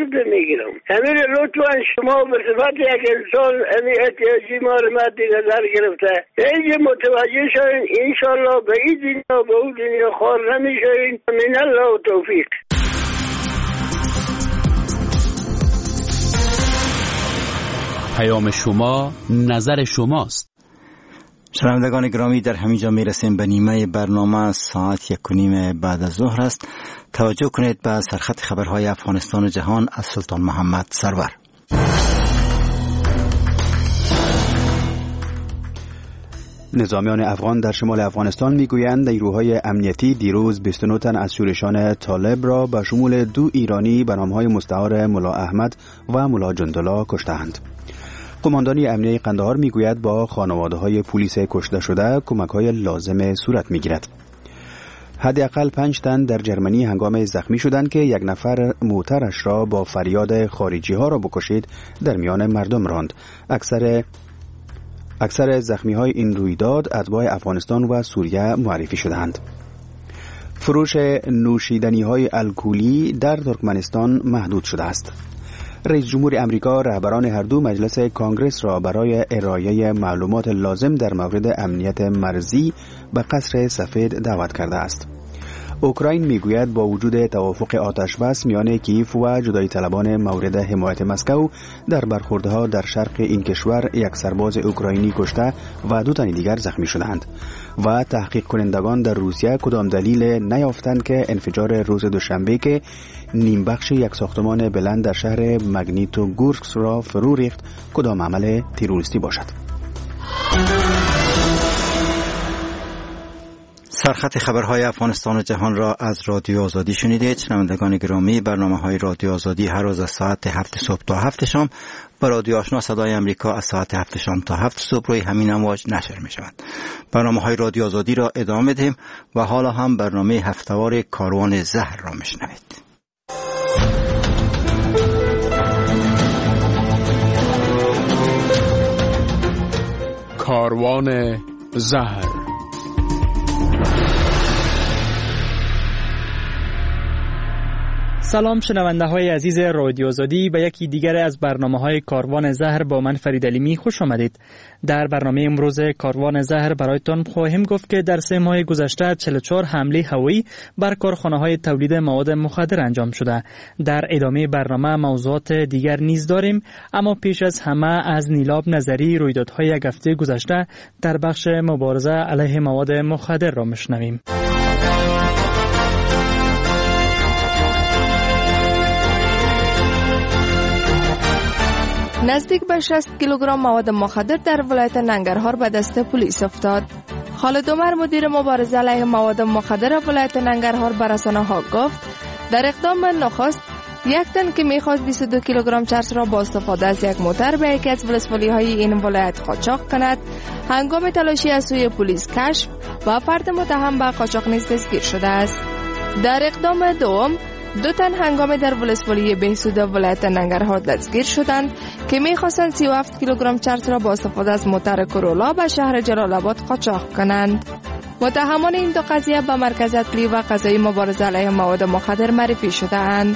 خورده میگیرم. همین لطفا شما به صفت یک انسان همین احتیاجی ما رو دیگه در گرفته اینجا متوجه شوین. انشالله به این دنیا به اون دنیا خوار نمیشوین. من الله و توفیق. پیام شما نظر شماست. شنوندگان گرامی، در همینجا میرسیم به نیمه برنامه. ساعت 1:30 بعد از ظهر است. توجه کنید به سرخط خبرهای افغانستان و جهان از سلطان محمد سرور. نظامیان افغان در شمال افغانستان میگویند نیروهای امنیتی دیروز 29 تن از شورشان طالب را به شمول 2 ایرانی به نامهای مستعار ملا احمد و ملا جندلا کشتند. قماندانی امنیه قندهار میگوید با خانواده‌های پلیس کشته شده کمک‌های لازم صورت میگیرد. حداقل 5 تن در جرمنی هنگام زخمی شدند که یک نفر موترش را با فریاد خارجی‌ها را بکشید در میان مردم راند. اکثر زخمی‌های این رویداد اتباع افغانستان و سوریه معرفی شدند. فروش نوشیدنی‌های الکلی در ترکمنستان محدود شده است. رئیس جمهور امریکا رهبران هر دو مجلس کانگرس را برای ارائه معلومات لازم در مورد امنیت مرزی به قصر سفید دعوت کرده است. اوکراین میگوید با وجود توافق آتشبس میان کیف و جدایی طلبان مورد حمایت مسکو در برخوردها در شرق این کشور یک سرباز اوکراینی کشته و 2 تن دیگر زخمی شدند و تحقیق کنندگان در روسیه کدام دلیل نیافتند که انفجار روز دوشنبه که نیم بخش یک ساختمان بلند در شهر مگنیتوگورسک را فرو ریخت کدام عمل تروریستی باشد. سرخط خبرهای افغانستان و جهان را از رادیو آزادی شنیدید. شنوندگان گرامی، برنامه‌های رادیو آزادی هر روز از ساعت 7 صبح تا 7 شام با رادیو آشنا صدای امریکا از ساعت 7 شام تا 7 صبح روی همین امواج نشر می‌شوند. برنامه‌های رادیو آزادی را ادامه می‌دهیم و حالا هم برنامه هفته‌وار کاروان زهر را می‌شنوید. کاروان زهر. سلام شنونده های عزیز رادیو آزادی، به یکی دیگر از برنامه های کاروان زهر با من فرید علیمی خوش آمدید. در برنامه امروز کاروان زهر برایتان خواهیم گفت که در 3 ماه گذشته 44 حمله هوایی بر کارخانه های تولید مواد مخدر انجام شده. در ادامه برنامه موضوعات دیگر نیز داریم، اما پیش از همه از نیلاب نظری رویدادهای یک هفته گذشته در بخش مبارزه علیه مواد مخدر را میشنویم. نزدیک به 60 کیلوگرم مواد مخدر در ولایت ننگرهار به دست پلیس افتاد. خالد عمر مدیر مبارزه علیه مواد مخدر ولایت ننگرهار به رسانه‌ها گفت در اقدام نخست 1 تن که می‌خواست 22 کیلوگرم چرس را با استفاده از یک موتر به یکی از ولسوالی‌های این ولایت قاچاق کند، هنگام تلاشی از سوی پلیس کشف و فرد متهم به قاچاق نیز دستگیر شده است. در اقدام دوم 2 تن هنگام در ولسوالی بهسود ولایت ننگرهار دستگیر شدند که می‌خواستند 37 کیلوگرم چرس را با استفاده از موتر کرولا به شهر جلال آباد قاچاق کنند. متهمان این 2 قضیه به مرکز اطلاعی و قضایی مبارزه علیه مواد مخدر معرفی شده‌اند.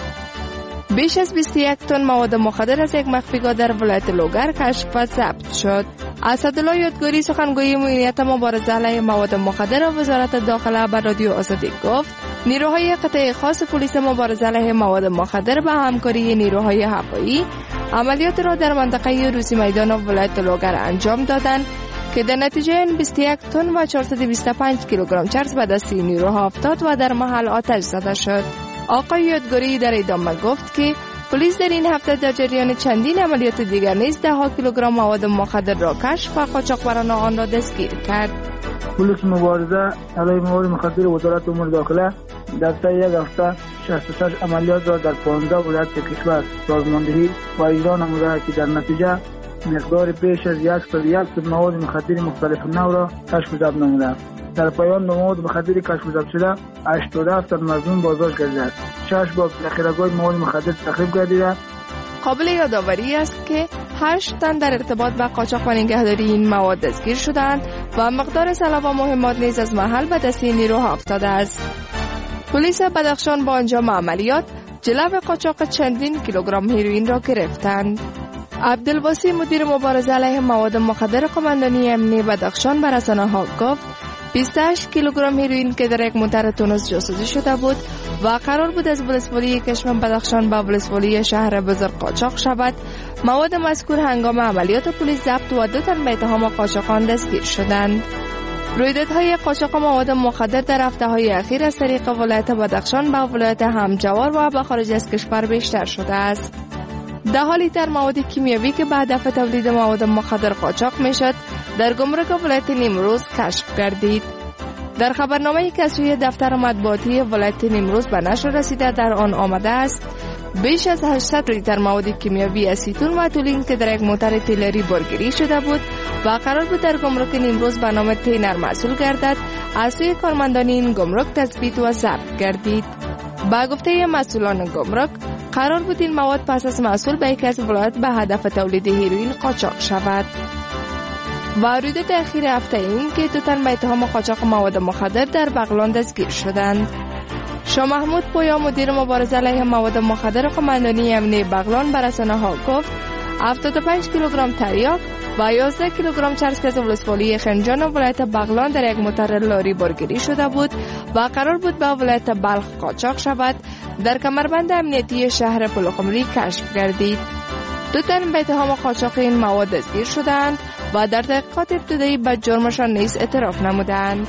بیش از 21 تن مواد مخدر از یک مخفیگاه در ولایت لوگر کشف و ضبط شد. اسدالله یادگاری سخنگوی مدیریت مبارزه علیه مواد مخدر و وزارت داخله به رادیو آزادی گفت نیروهای قطعه خاص پلیس مبارزه علیه مواد مخدر به همکاری نیروهای هوایی عملیات را در منطقه روسی میدان و ولایت لوگر انجام دادند که در نتیجه این 21 تن و 425 کیلوگرم چرس به دست نیروها افتاد و در محل آتش زده شد. آقای یادگاری در ادامه گفت که پلیس در این هفته در جریان چندین عملیات دیگر نیز 10 کیلوگرم مواد مخدر را کشف و قاچاقبران آن را دستگیر کرد. پلیس مبارزه علیه مواد مخدر وزارت امور داخله در طی یک هفته 66 عملیات را در 15 ولایت کشور سازماندهی و اجرا نموده که در نتیجه مقدار بیش از 101 تن مواد مخدر مختلف نوع را کشف و ضبط نموده. در پایان مواد مخدر کشف و ضبط شده 87 تن مظنون بازداشت گردیده. 6 بار ذخیره‌گاه مواد مخدر تخریب گردیده. قابل یادآوری است که 8 تن در ارتباط با قاچاق و نگهداری این مواد دستگیر شدند و مقدار سلاح و مهمات نیز از محل به دست نیروها افتاده است. پلیس بدخشان با انجام عملیات جلو قاچاق چندین کیلوگرم هیروئین را گرفتند. عبدالواسی مدیر مبارزه علیه مواد مخدر قماندانی امنیتی بدخشان به رسانه‌ها گفت 28 کیلوگرم هیروئین که در یک موتر تونس جاسازی شده بود و قرار بود از ولسوالی کشمن بدخشان به ولسوالی شهر بزرگ قاچاق شود، مواد مذکور هنگام عملیات پلیس ضبط و 2 تن به اتهام قاچاقان دستگیر شدند. رویدادهای قاچاق مواد مخدر در هفته‌های اخیر از طریق ولایت بدخشان به ولایت همجوار و به خارج از کشور بیشتر شده است. 10 لیتر مواد کیمیاوی که به هدف تولید مواد مخدر قاچاق میشد در گمرک ولایت نیمروز کشف گردید. در خبرنامه‌ای که از سوی دفتر مطبوعاتی ولایت نیمروز به نشر رسیده در آن آمده است بیش از 800 لیتر مواد کیمیاوی اسیتون و تولین که در یک موتر تیلری بارگیری شده بود و قرار بود در گمرک نیمروز به نام تینر محصول گردد، از سوی کارمندان این گمرک تثبیت و ضبط گردید. با گفته مسئولان گمرک قرار بود این مواد پس از محصول به یکی از ولایات به هدف تولید هیروئین قاچاق شود. و رویداد اخیر هفته این که 2 تن به اتهام قاچاق مواد مخدر در بغلان دستگیر شدند. شاه محمود پویا مدیر مبارزه علیه مواد مخدر قماندانی امنیتی بغلان به رسانه‌ها گفت 75 کیلوگرم تریاک و 11 کیلوگرم چرس که از ولسوالی خنجان و ولایت بغلان در یک موتر لاری بارگیری شده بود و قرار بود به ولایت بلخ قاچاق شود، در کمربند امنیتی شهر پلوخمری کشف گردید. 2 تن به اتهام قاچاق این مواد دستگیر شدند و در تحقیقات ابتدایی به جرمشان نیز اعتراف نمودند.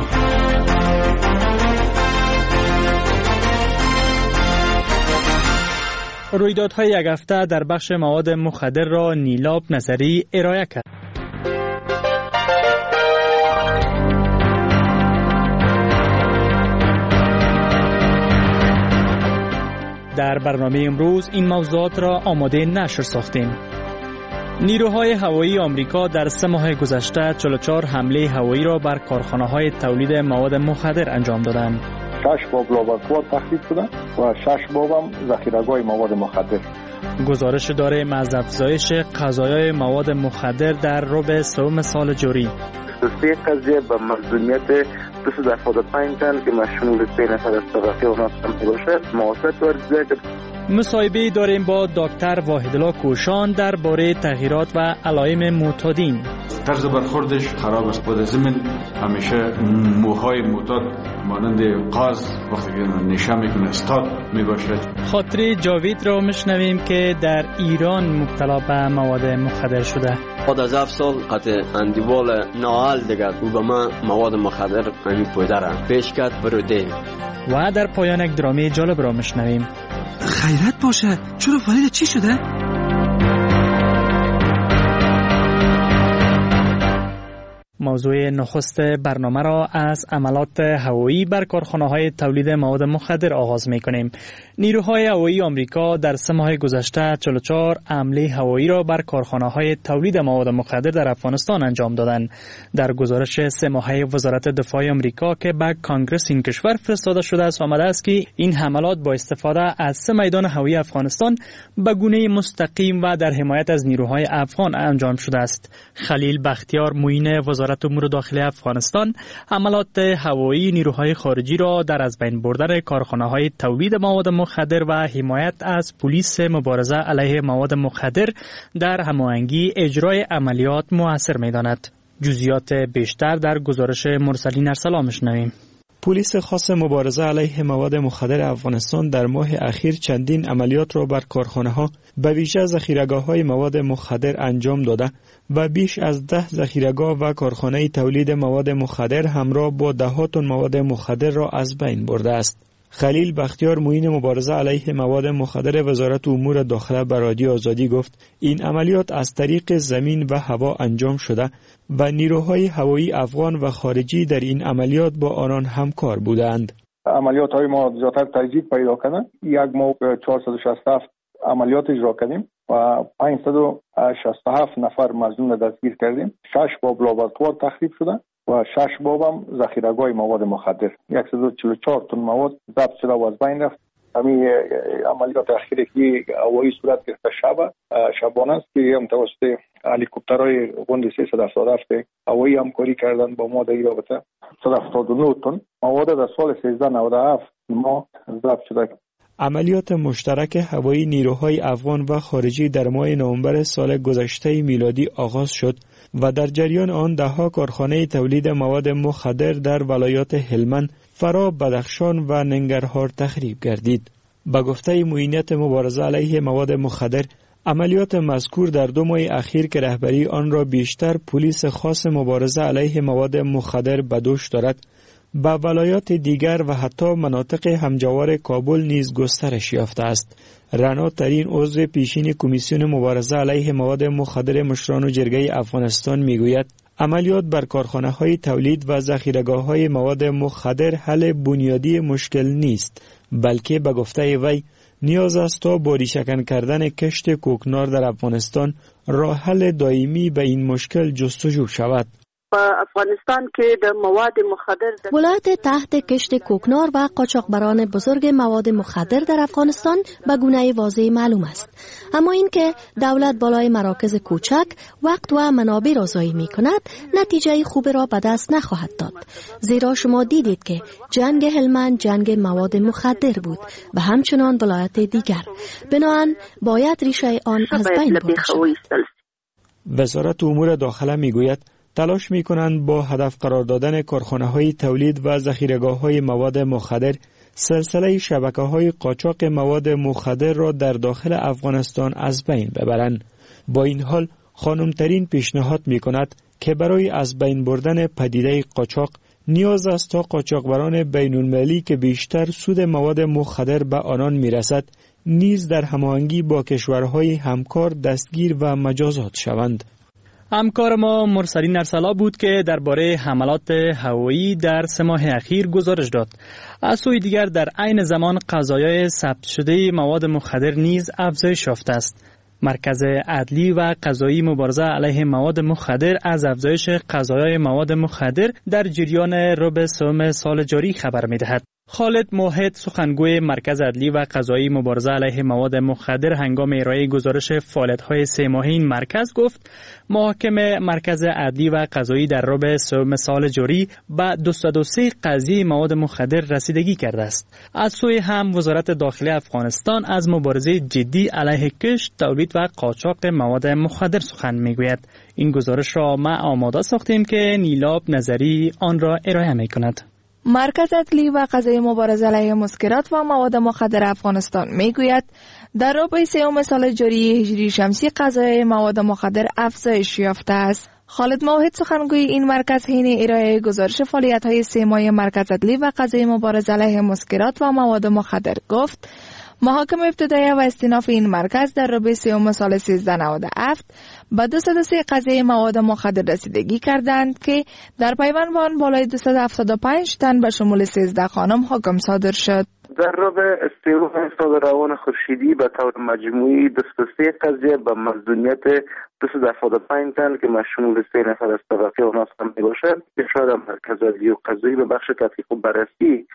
رویدادهای یک هفته در بخش مواد مخدر را نیلاب نظری ارائه کرد. در برنامه امروز این موضوعات را آماده نشر ساختیم. نیروهای هوایی آمریکا در 3 ماه گذشته 44 حمله هوایی را بر کارخانه‌های تولید مواد مخدر انجام دادند. 6 باب لابراتوار تخریب شده و 6 باب هم ذخیره‌گاه مواد مخدر. گزارش داریم از افزایش قضایای مواد مخدر در ربع سوم سال جاری. 3 قضیه به مظلومیت 275 تن که مشمول بین طبقه و ناصم باشه موافقت ورزیده کرد. مصاحبه داریم با دکتر واحدالله کوشان درباره تغییرات و علائم معتادین. طرز برخوردش خراب است. بود زمین همیشه موهای معتاد مانند قاز وقتی که نشه میکنه استاد میباشد. خاطر جاوید را میشنویم که در ایران مبتلا به مواد مخدر شده. بعد از 7 سال قطع اندیوال ناال دیگر او به من مواد مخدر پویده را پیش کرد بروده. و در پایان یک درامه جالب را میشنویم. خیرت باشه، چرا فرید چی شده؟ موضوع نخست برنامه را از عملات هوایی بر کارخانه‌های تولید مواد مخدر آغاز می‌کنیم. نیروهای هوایی آمریکا در 3 ماه گذشته 44 حمله هوایی را بر کارخانه‌های تولید مواد مخدر در افغانستان انجام دادند. در گزارش 3 ماهه وزارت دفاع آمریکا که به کانگرس این کشور فرستاده شده است آمده است که این حملات با استفاده از 3 میدان هوایی افغانستان به گونه مستقیم و در حمایت از نیروهای افغان انجام شده است. خلیل بختیار معین وزارت امور داخلی افغانستان حملات هوایی نیروهای خارجی را در از بین بردن کارخانه‌های تولید مواد مخدر و حمایت از پلیس مبارزه علیه مواد مخدر در هماهنگی اجرای عملیات مؤثر می‌داند. جزئیات بیشتر در گزارش مرسلین ارسلا می‌شنویم. پلیس خاص مبارزه علیه مواد مخدر افغانستان در ماه اخیر چندین عملیات را بر کارخانه‌ها به ویژه ذخیره‌گاه‌های مواد مخدر انجام داده و بیش از 10 ذخیره‌گاه و کارخانه تولید مواد مخدر همراه با 10 تن مواد مخدر را از بین برده است. خلیل بختیار معین مبارزه علیه مواد مخدر وزارت امور داخله به رادیو آزادی گفت این عملیات از طریق زمین و هوا انجام شده و نیروهای هوایی افغان و خارجی در این عملیات با آنان همکار بودند. عملیات های ما زیادتر تجدید پیدا کردن. یک ماه 467 عملیات اجرا کردیم و 567 نفر مظنون دستگیر کردیم. 6 باب لابراتوار تخریب شده و 6 باب هم ذخیره‌گاه مواد مخدر. 144 تن مواد ضبط شده و از بین رفت. همین عملیات اخیری که هوایی صورت گرفته شبانه است که هم توسط هلیکوپترهای غوند 377 هوایی همکاری کردن با ما در این رابطه. 179 تن مواد در سال 1397 ما ضبط شده. عملیات مشترک هوایی نیروهای افغان و خارجی در ماه نوامبر سال گذشته میلادی آغاز شد و در جریان آن دهها کارخانه تولید مواد مخدر در ولایات هلمند، فرا، بدخشان و ننگرهار تخریب گردید. به گفته معینیت مبارزه علیه مواد مخدر، عملیات مذکور در 2 ماه اخیر که رهبری آن را بیشتر پلیس خاص مبارزه علیه مواد مخدر به دوش دارد، به ولایات دیگر و حتی مناطق همجوار کابل نیز گسترش یافته است. رنا ترین عضو پیشین کمیسیون مبارزه علیه مواد مخدر مشران و جرگه افغانستان میگوید عملیات بر کارخانه‌های تولید و ذخیره‌گاه‌های مواد مخدر حل بنیادی مشکل نیست، بلکه به گفته وی نیاز است تا با ریشه‌کن کردن کشت کوکنار در افغانستان راه حل دائمی به این مشکل جستجو شود. افغانستان که د مواد مخدر ولایت تحت کشت کوکنار و قاچاقبران بزرگ مواد مخدر در افغانستان به گونه واضح معلوم است. اما اینکه دولت بالای مراکز کوچک وقت و منابع را ضایع می کند، نتیجه خوب را به دست نخواهد داد. زیرا شما دیدید که جنگ هلمند جنگ مواد مخدر بود و همچنان ولایت دیگر. بنابراین باید ریشه آن از بین برده شود. وزارت امور داخله می گوید تلاش می کنند با هدف قرار دادن کارخانه‌های تولید و ذخیره‌گاه‌های مواد مخدر سلسله شبکه‌های قاچاق مواد مخدر را در داخل افغانستان از بین ببرند. با این حال خانم ترین پیشنهاد می کند که برای از بین بردن پدیده قاچاق نیاز است تا قاچاقبران بین‌المللی که بیشتر سود مواد مخدر به آنان می رسد نیز در هماهنگی با کشورهای همکار دستگیر و مجازات شوند. همکار ما مرسلین ارسلا بود که درباره حملات هوایی در 3 ماه اخیر گزارش داد. از سوی دیگر در عین زمان قضایای ثبت شده مواد مخدر نیز افزایش یافته است. مرکز عدلی و قضایی مبارزه علیه مواد مخدر از افزایش قضایای مواد مخدر در جریان ربع سوم سال جاری خبر می‌دهد. خالد موحد سخنگوی مرکز عدلی و قضایی مبارزه علیه مواد مخدر هنگام ارائه گزارش فعالیت‌های 3 ماهه این مرکز گفت محاکم مرکز عدلی و قضایی در ربع سوم سال جاری به 203 قضیه مواد مخدر رسیدگی کرده است. از سوی هم وزارت داخلی افغانستان از مبارزه جدی علیه کشت، تولید و قاچاق مواد مخدر سخن میگوید. این گزارش را ما آماده ساختیم که نیلاب نظری آن را ارائه میکند. مرکز عدلی و قضایی مبارزه علیه مسکرات و مواد مخدر افغانستان میگوید در ربع سوم سال جاری هجری شمسی قضایای مواد مخدر افزایش یافته است. خالد موحد سخنگوی این مرکز حین ارائه گزارش فعالیت‌های 3 ماهه مرکز عدلی و قضایی مبارزه علیه مسکرات و مواد مخدر گفت محاکم ابتدایی و استیناف این مرکز در ربع سوم سال 1397 به 203 قضیه مواد مخدر رسیدگی کردند که در پیوند با آن بالای 275 تن به شمول 13 خانم حکم صادر شد. در ربع سوم سال روان خورشیدی به طور مجموعی 203 قضیه به مظنونیت 275 تن که مشمول 3 نفر از طبقه اوناس هم می باشد که شاید مرکز عدلی و قضایی به بخش تحقیق و بررسی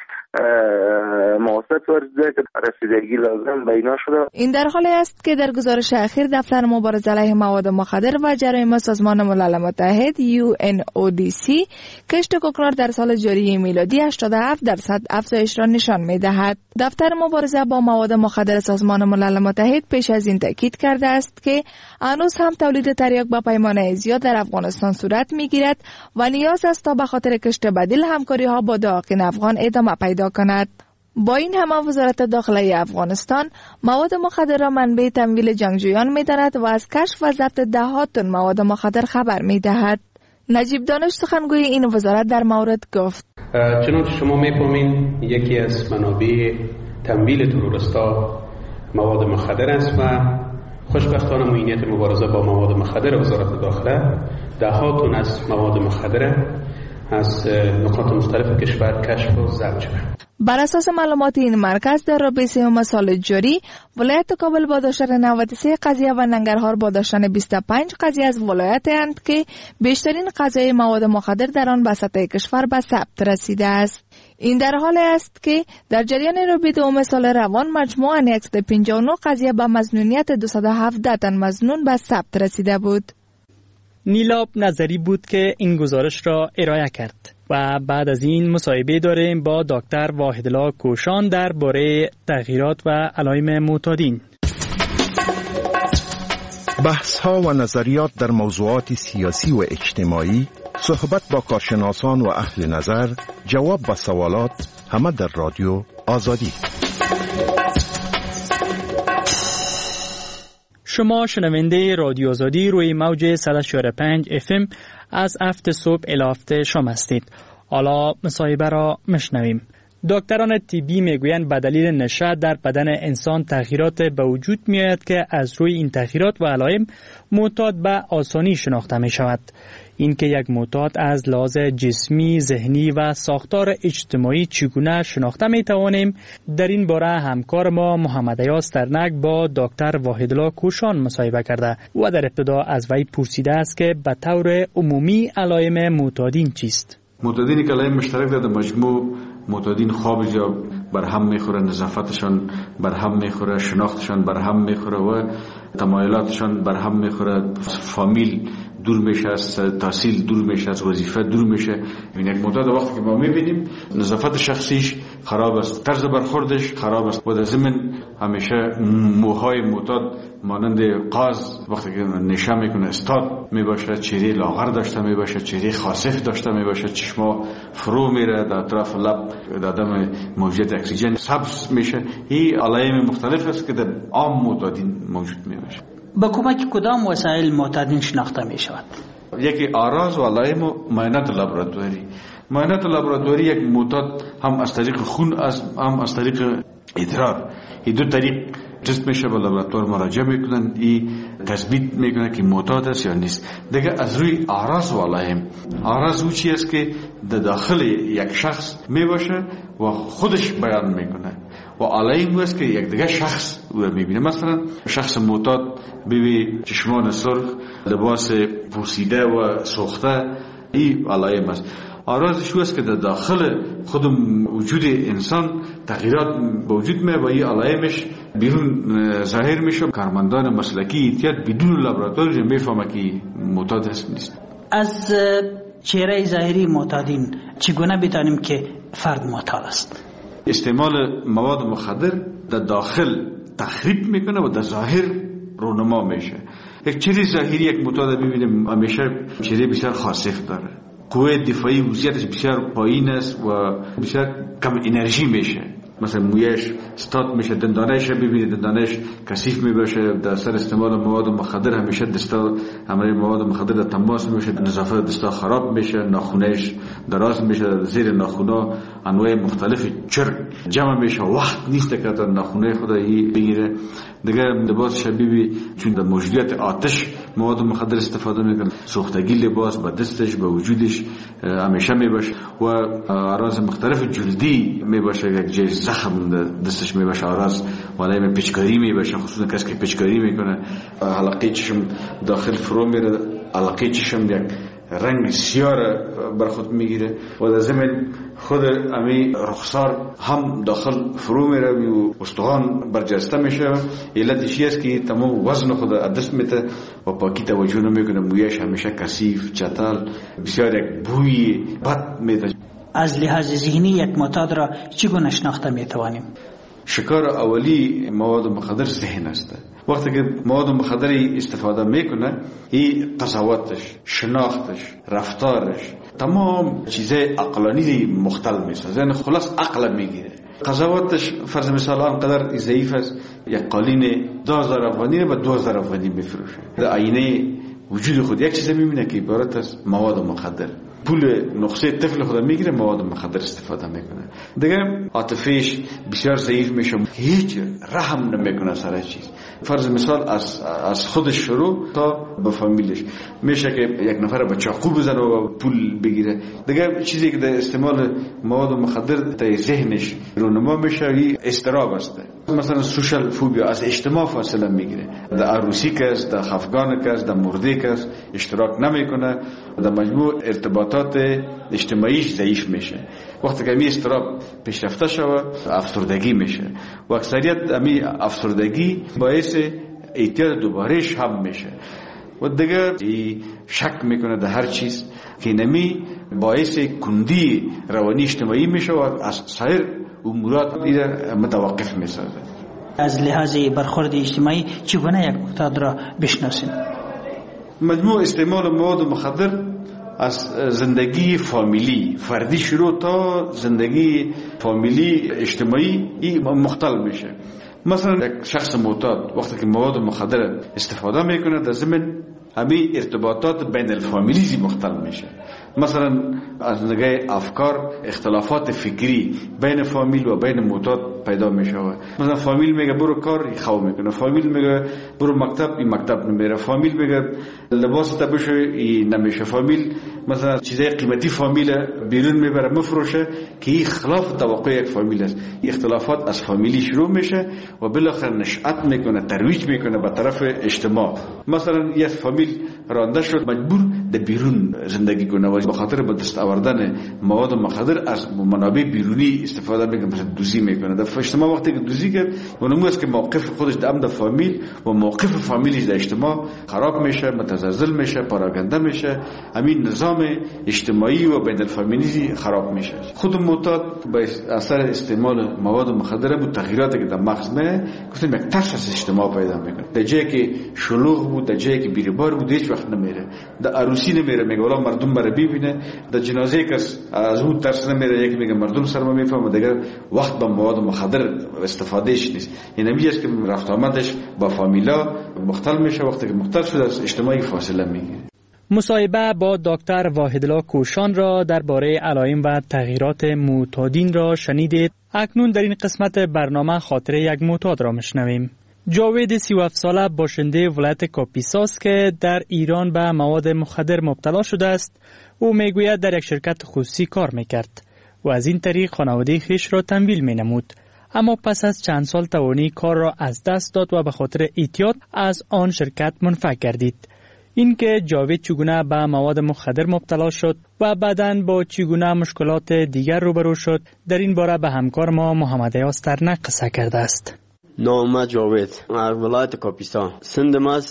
مواسط ورزیده که رسیدگی لازم به اینا شده. این در حالی است که در گزارش اخیر دفتر مبارزه علیه مواد مخدر و جرایم سازمان ملل متحد UNODC کشت کوکنار در سال جاری میلادی 87% افزایش را نشان می دهد. دفتر مبارزه با مواد مخدر سازمان ملل متحد پیش از این تاکید کرده است که هنوز هم تولید تریاک با پیمانه زیاد در افغانستان صورت میگیرد و نیاز است تا به خاطر کشت بدیل همکاری ها با داغین افغان ادامه پیدا کند. با این همه وزارت داخلی افغانستان مواد مخدر را منبع تمویل جنگجویان می‌داند و از کشف و ضبط ده‌ها تن مواد مخدر خبر می‌دهد. نجیب دانش سخنگوی این وزارت در مورد گفت چنانچه شما می‌فهمید یکی از منابع تمویل تروریستا مواد مخدر است و خوشبختانه معینیت مبارزه با مواد مخدر وزارت داخله ده‌ها تن از مواد مخدر از نقاط مختلف کشور کشف و ضبط شده. بر اساس معلومات این مرکز در ربع سوم سال جاری ولایت کابل با داشتن 93 قضیه و ننگرهار با داشتن 25 قضیه از ولایت اند که بیشترین قضایای مواد مخدر در آن به سطح کشور به ثبت رسیده است. این در حال است که در جریان ربع دوم سال روان مجموعاً 159 قضیه با مظنونیت 217 تن مظنون به ثبت رسیده بود. نیلاب نظری بود که این گزارش را ارائه کرد. و بعد از این مصاحبه داریم با دکتر واحدالله کوشان درباره تغییرات و علائم معتادین. بحث‌ها و نظریات در موضوعات سیاسی و اجتماعی، صحبت با کارشناسان و اهل نظر، جواب به سوالات، همه در رادیو آزادی. شما شنونده رادیو آزادی روی موج 104.5 FM از 7 صبح الی 7 شام هستید. حالا مصاحبه را میشنویم. دکتران طبی میگویند به دلیل نشه در بدن انسان تغییرات به وجود میآید که از روی این تغییرات و علائم معتاد به آسانی شناخته می شود. این که یک معتاد از لحاظ جسمی، ذهنی و ساختار اجتماعی چگونه شناخته می توانیم، در این باره همکار ما محمد ایاز ترنک با دکتر واحدالله کوشان مصاحبه کرده و در ابتدا از وی پرسیده است که به طور عمومی علائم معتادین چیست؟ معتادینی که علائم مشترک در مجموع معتادین خواب جا بر هم میخوره، نظافتشان بر هم میخوره، شناختشان بر هم میخوره و تمایلاتشان بر هم میخوره، فامیل دور میشه، از تحصیل دور میشه، از وظیفه دور میشه. این یک معتاد وقتی که ما میبینیم نظافت شخصیش خراب است، طرز برخوردش خراب است و در ضمن همیشه موهای معتاد مانند قاز وقتی که نشه میکنه استاد میباشه، چهره لاغر داشته میباشه، چهره خاصف داشته میباشه، چشما فرو میره، در اطراف لب دادم موجود اکسیژن سبز میشه. این علائم مختلف است که در عام معتادین موجود میشه. با کمک کدام وسایل معتادین شناخته می شود؟ یکی آراز و علائم معاینات لابراتواری. معاینات لابراتواری یک معتاد هم از طریق خون هم از طریق ادرار، این دو طریق جسمش به لابراتوار مراجعه میکنن، این تثبیت میکنه که معتاد است یا نیست. دیگه از روی آراز و علائم، آراز او چی است که در داخل یک شخص میباشه و خودش بیان میکنه و علائم است که یک دیگه شخص او میبینه. مثلا شخص معتاد ببین چشمان سرخ، لباس پوسیده و سوخته، این علائم است. آراز شو است که در داخل خود وجود انسان تغییرات به وجود میاد و این علائمش بیرون ظاهر میشه. کارمندان مسلکی احتیاط بدون لابراتوار میفهمه که معتاد است نیست. از چهره ظاهری معتادین چگونه بتانیم که فرد معتاد است؟ استعمال مواد مخدر در داخل تخریب میکنه و در ظاهر رونما میشه. یک چهره ظاهری یک معتاد ببینیم همیشه چهره بسیار خاصف داره، قوه دفاعی وضعیتش بسیار پایین است و بسیار کم انرژی میشه. مثلا مویش استاد میشه، دندانش ببینید دندانش کثیف میباشه، در اثر استعمال مواد مخدر همیشه دستا همراه مواد مخدر در تماس میشه، نظافت دستا خراب میشه، ناخونش دراز میشه، زیر ناخونا انواع مختلف چرک جمع میشه، وقت نیست که تا ناخونه خودی بگیره. دیگه لباس شبیه چون در موجودیت آتش مواد مخدر استفاده میکنه، سوختگی لباس با دستش با وجودش همیشه میباشه و اعراض مختلف جلدی میباشه، یک جای زخم دستش میباشه، اعراض علائم پیچکاری میباشه، خصوصا کسی که پیچکاری میکنه حلقه چشم داخل فرو میره، حلقه چشم یک رنگ سیاه بر خود میگیره و در ضمن خود امی رخسار هم داخل فرو میره و استخوان برجسته میشه. علتش است که تمام وزن خود دست میته و پاکی توجه نمیکنه، مویش همیشه کثیف، چتل، بسیار یک بوی بد میده. از لحاظ ذهنی یک معتاد را چگونه شناخته میتوانیم؟ شکار اولی مواد مخدر ذهن است. وقتی که مواد مخدری استفاده میکنه، این قضاوتش، شناختش، رفتارش، تمام چیزای عقلانی مختل میشه، یعنی خلاص عقل میگیره. قضاوتش فرض مثال آنقدر ضعیف است، یک قالین 2000 افغانی به 2000 افغانی میفروشه. در آینه وجود خود یک چیز میبینه که عبارت از مواد مخدر. پول نقصه طفل خود میگیره، مواد مخدر استفاده میکنه. دیگه عاطفیش بسیار ضعیف میشه، هیچ رحم نمیکنه سر چیز. فرض مثال از خودش شروع تا به فامیلش میشه که یک نفر با چاقو بزنه و پول بگیره. دیگه چیزی که در استعمال مواد مخدر در ذهنش رونما میشه، این اضطراب است. مثلا سوشال فوبیا، از اجتماع فاصله میگیره، در عروسی کس، در خفگان کس، در مرده کس اشتراک نمیکنه، در مجموع ارتباطات اجتماعیش ضعیف میشه. وقتی که می اضطراب پیشرفته شود افسردگی میشه و اکثریت امی افسردگی باعث اعتیاد دوبارهش هم میشه و دیگه شک میکنه در هر چیز که نمی باعث کندی روانی اجتماعی میشه و از سایر امورات متوقف میسازه. از لحاظ برخورد اجتماعی چگونه یک معتاد را بشناسیم؟ مجموع استعمال مواد مخدر از زندگی فامیلی فردی شروع تا زندگی فامیلی اجتماعی مختل میشه. مثلا یک شخص معتاد وقتی که مواد مخدر استفاده میکنه در ضمن همین ارتباطات بین الفامیلی مختل میشه. مثلا از نگاه افکار اختلافات فکری بین فامیل و بین معتاد پیدا میشه. مثلا فامیل میگه برو کار، خو میکنه. فامیل میگه برو مکتب، این مکتب نمیره. فامیل میگه لباس تبشه، این نمیشه. فامیل مثلا چیزای قیمتی فامیل بیرون میبره مفروشه که این خلاف توقع یک فامیل است. اختلافات از فامیلی شروع میشه و بالاخره نشأت میکنه، ترویج میکنه به طرف اجتماع. مثلا یک فامیل رانده شد مجبور در بیرون زندگی کنه و به خاطر به دست آوردن مواد مخدر از منابع بیرونی استفاده میکنه، مثلا دوزی میکنه. در اجتماع وقتی که دوزی کرد اونمو است که موقف خودش در فامیل و موقف فامیلیش در اجتماع خراب میشه، متزلزل میشه، پراکنده میشه. همین نظام اجتماعی و بین الفامیلی خراب میشه. خود معتاد با اثر استعمال مواد مخدر بود تغییراتی که در مغز میه گفتیم یک ترس از اجتماع پیدا میکنه. در جایی که شلوغ بود، در جایی که بیربار بود، هیچ وقت نمیره. در عروسی نمیره، میگه والا مردم برای ببینه. در جنازه کس از اون ترس نمیره، یک میگه مردم سرما میفهمه، دیگر وقت با مواد مخدر استفادهش نیست. این نمیشه که رفت آمدش با فامیلا مختل میشه. وقتی که مختل شده از اجتماعی فاصله میگیره. مصاحبه با دکتر واحدالله کوشان را درباره علائم و تغییرات معتادین را شنیدید. اکنون در این قسمت برنامه خاطره یک معتاد را میشنویم. جاوید 37 ساله باشنده ولایت کاپیساس که در ایران به مواد مخدر مبتلا شده است، او میگوید در یک شرکت خصوصی کار میکرد و از این طریق خانواده خیش را تمویل مینمود. اما پس از چند سال توانی کار را از دست داد و به خاطر اعتیاد از آن شرکت منفک گردید. اینکه جاوید چگونه به مواد مخدر مبتلا شد و بعداً با چگونه مشکلات دیگر روبرو شد، در این باره به همکار ما محمد ایاز ترنک قصه کرده است. نام جاوید، از ولایت کاپیسا. سنم از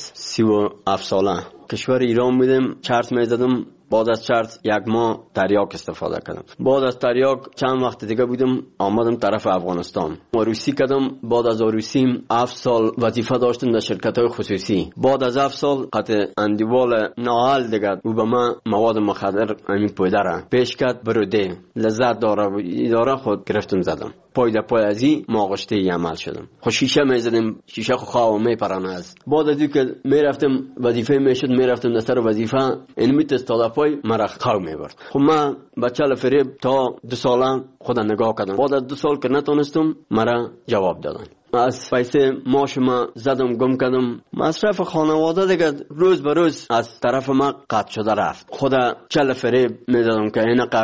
37 ساله. کشور ایران بودم، چرت میزدم. بعد از چرت یک ماه تریاک استفاده کردم. بعد از تریاک چند وقت دیگه بودم آمدم طرف افغانستان. عروسی کردم. بعد از عروسیم 7 سال وظیفه داشتم در شرکت‌های خصوصی. بعد از 7 سال قطع اندیوال ناحل دیگه او به من مواد مخدر همین پودره پیش کرد. برده لذت داره خود گرفتم زدم. پای در پای ازی ماغشته ای عمل شدم. خب شیشه میزدم، شیشه خو خواه میپرانه است. بعد از که میرفتم وظیفه میشد، میرفتم در سر وظیفه این میتستاده پای مرا خو میبرد. خب من بچه لفریب تا 2 ساله خدا نگاه کردم. بعد از 2 سال که نتونستم مرا جواب دادن. از پیسه ماشما زدم گم کردم. مصرف خانواده دیگه روز به روز از طرف ما قطع شده رفت. خدا چل فریب میدادم که اینقدر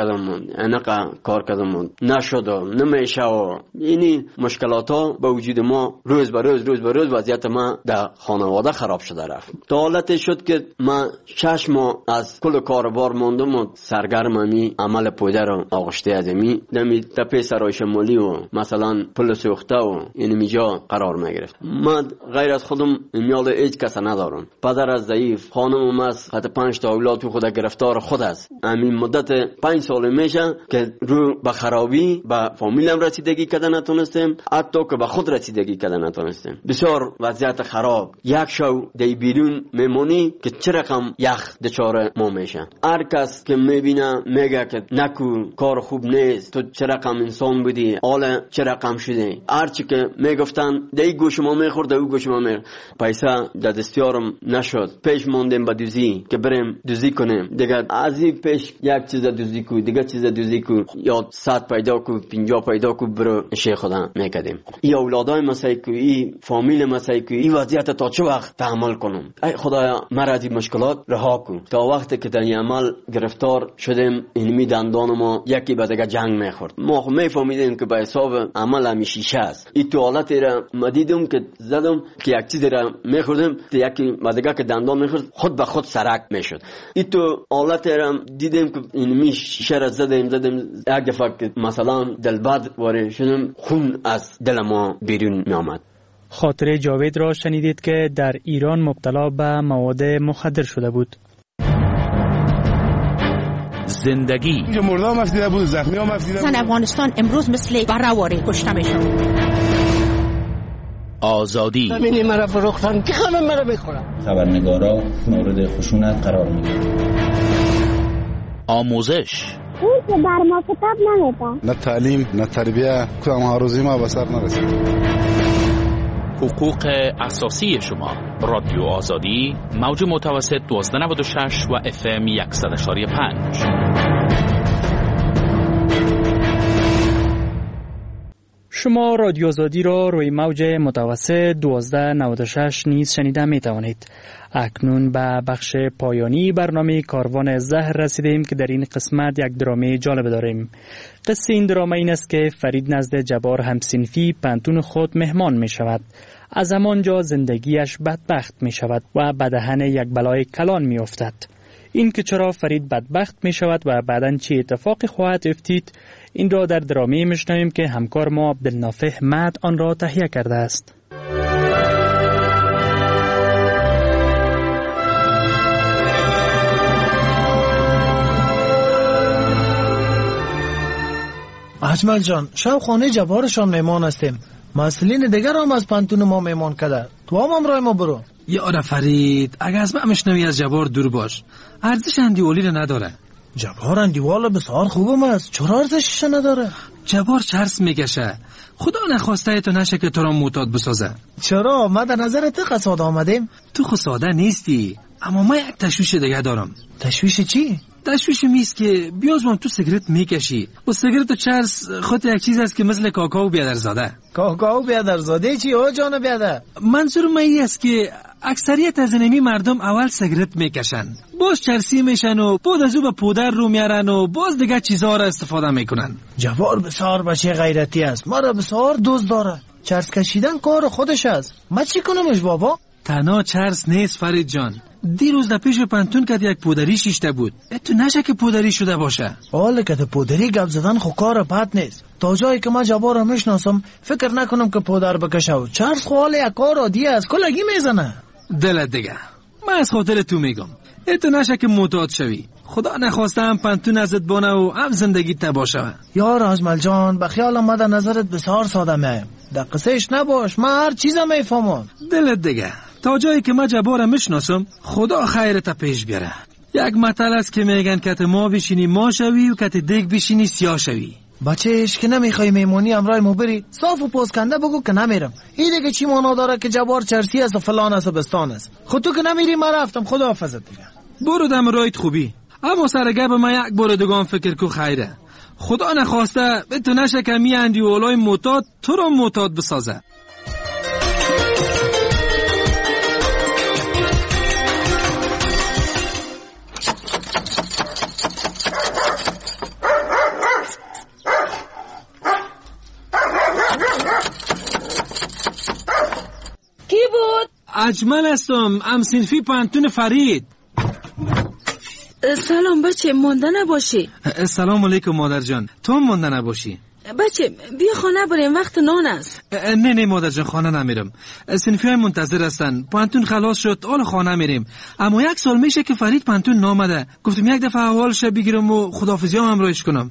کار کردم نشد و نمیشه و اینی مشکلات ها به وجود ما روز به روز وضعیت ما در خانواده خراب شده رفت. تا حالتی شد که من 6 ماه از کل کاربار موندم و سرگرم امی عمل پویده رو آغشته از امی دمی تپه سرای شمالی و مثلا پل سوخته و اینمی جا قرار میگرفت. من غیر از خودم میال هیچ کس ندارم. پدر از ضعیف، خانمم از حتی 5 تا اولاد تو خود گرفتار خود است. همین مدت 5 سال میشه که رو به خرابی به فامیلم رسیدگی کردن نتونستم، حتی که به خود رسیدگی کردن نتونستم. بسیار وضعیت خراب. یک شو دی بیرون میمونی که چه رقم یخ دچار ما میشه. هر کس که میبینه میگه که نکو کار خوب نیست، تو چه رقم انسان بودی، حالا چه رقم شده. هرچی که میگفتن دی گوش ما میخورد، او گوش ما میخورد. پیسه در دستیارم نشد. پیش موندیم به دوزی که بریم دوزی کنیم. دیگه از این پیش یک چیز دوزی کو، دیگه چیز دوزی کو، یا 100 پیدا کو، 50 پیدا کو، برو شیخ خدا میکردیم. ای اولادای مسیح کو، ای فامیل مسیح کو، ای وضعیت تا چه وقت تحمل کنم؟ ای خدایا مرا از این مشکلات رها کن. تا وقتی که در این عمل گرفتار شدیم اینمی دندان ما یکی به دیگه جنگ میخورد. ما میفهمیدیم که به حساب عمل همی شیشه است. این تو حالتی را مدیدم که زدم که یک چیزی را میخوردم یکی به دیگه که دندان میخورد خود به خود سرک میشد. این تو حالتی را دیدیم که اینمی شیشه را زدیم یک دفعه که مثلا دلبد وارد شدم خون از دل ما بیرون میآمد. خاطره جاوید را شنیدید که در ایران مبتلا به مواد مخدر شده بود. زندگی. اینجا مرده هم افدیده بود، زخمی هم افدیده بود. افغانستان امروز مثل برهواری کشته میشون. آزادی. همینی مرا فروختن که همه مرا بخورم. خبرنگارا مورد خشونت قرار میگیرن. آموزش. اون که بر ما کتاب نمیده. نه تعلیم، نه تربیه، کدام هاروزی ما به سر نرسید. حقوق اساسی شما. رادیو آزادی، موج متوسط 1296 و FM 100.5. شما رادیو آزادی را روی موج متوسط 1296 نیز شنیده می توانید. اکنون به بخش پایانی برنامه کاروان زهر رسیدیم که در این قسمت یک درامه جالب داریم. قصه این درامه این است که فرید نزد جبار همسنفی پنتون خود مهمان می شود. از همانجا زندگیش بدبخت می شود و به دهن یک بلای کلان می افتد. این که چرا فرید بدبخت می شود و بعداً چه اتفاقی خواهد افتید، این را در درامه میشنویم که همکار ما عبدالنافع مد آن را تهیه کرده است. اجمل جان، شب خانه جبارشان مهمان هستیم. مسئولین دیگر هم از پنتون ما مهمان کرده. تو هم همراه ما برو. یاره فرید، اگه از من مشنوی از جبار دور باش. ارزش اندیوالی رو نداره. جبار اندیوال بسیار خوبم است. چرا ارزشش نداره؟ جبار چرس میکشه. خدا نخواسته تو نشه که تو را معتاد بسازه. چرا؟ ما در نظر تو قصاد آمدیم. تو خود ساده نیستی، اما من یک تشویش دیگه دارم. تشویش چی؟ تشویش میست که بیازم تو سیگرت میکشی و سیگرت و چرس خود یک چیز است که مثل کاکائو بیادرزاده. کاکائو بیادرزاده چی؟ او جان بیادر. منظور من این است که اکثریت از نمی مردم اول سیگرت میکشن، باز چرسی میشن و بعد از او به پودر رو میارن و باز دیگه چیزها را استفاده میکنن. جوار بسیار بچه غیرتی است. ما را بسیار دوست داره. چرس کشیدن کار خودش است. ما چی کنمش بابا؟ تنها چرس نیست فرید جان. دیروز در پیش پنتون که یک پودری شیشته بود. تو نشه که پودری شده باشه. حالا که پودری گپ زدن خو کار بد نیست. تا جایی که من جبار را میشناسم فکر نکنم که پودر بکشه. چرس خو حالا یک کار عادی است. کلگی میزنه. دلت دیگه. من از خاطر تو میگم. تو نشه که معتاد شوی. خدا نخواسته هم پنتون ازت بانه و هم زندگی تباه شوه. یار اجمل جان، به خیالم من در نظرت بسیار ساده میایم. در قصهش نباش. من هر چیزم میفهمم. دلت دیگه. تا جایی که من جبارم میشناسم خدا خیرت پیش بیاره. یک متل است که میگن کت ما بشینی ما شوی و کت دیگ بشینی سیاه شوی. بچهش که نمیخوای میمونی همراه ما بری، صاف و پوزکنده بگو که نمیرم. این دیگه چی معنا داره که جبار چرسی است و فلان است و بستان است. خود تو که نمیری من رفتم. خدا حافظت دیگه. برو دم رایت خوبی. اما سر گپ من یک بار دیگه فکر کو خیره. خدا نخواسته تو نشه که می اندی اولای معتاد تو رو معتاد بسازه. کی بود؟ اجمل هستم، همسنفی پنتون فرید. سلام بچه، مانده نباشی. سلام علیکم مادر جان. تو مانده نباشی. بچه بیا خانه بریم، وقت نان است. نه مادر جان، خانه نمیرم. صنفی های منتظر هستن. پنتون خلاص شد، حالا خانه میریم. اما 1 سال میشه که فرید پنتون نامده. گفتم یک دفعه احوالش بگیرم و خداحافظی هم همراهش کنم.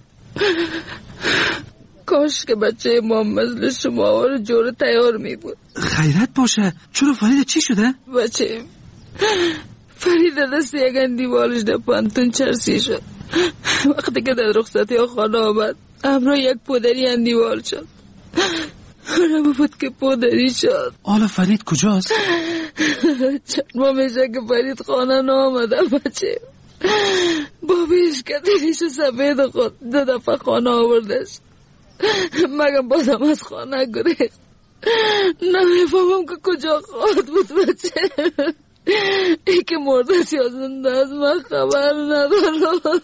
کاش که بچه ما مثل شما رو جور تیار می بود. خیرت باشه. چرا فرید چی شده؟ بچه فرید دست یک اندیوالش در پنتون چرسی شد. وقتی که در رخصتی ها خانه آمد همراه یک پودری اندیوال شد. حالا بود که پودری شد. حالا فرید کجاست؟ چند ماه میشه که فرید خانه نامده بچه. بابیش که دیریش سفید خود 2 دفعه خانه آوردش. مگم بازم از خانه گریخت. نمیفهمم که کجا خواهد بود بچه. ای که مرده یا زنده از من خبر ندارم.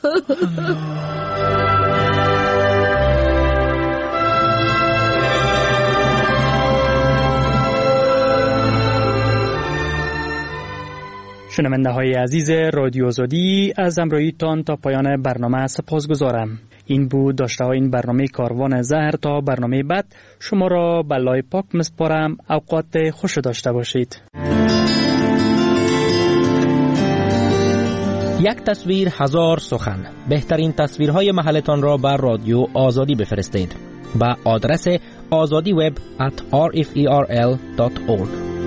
شنونده های عزیز رادیو آزادی، از همراهیتان تا پایان برنامه سپاسگزارم. این بود داشته های این برنامه کاروان زهر. تا برنامه بعد شما را به لای پاک مسپارم. اوقات خوش داشته باشید. یک تصویر هزار سخن. بهترین تصویرهای محلتان را بر رادیو آزادی بفرستید. با آدرس azadiweb@rferl.org.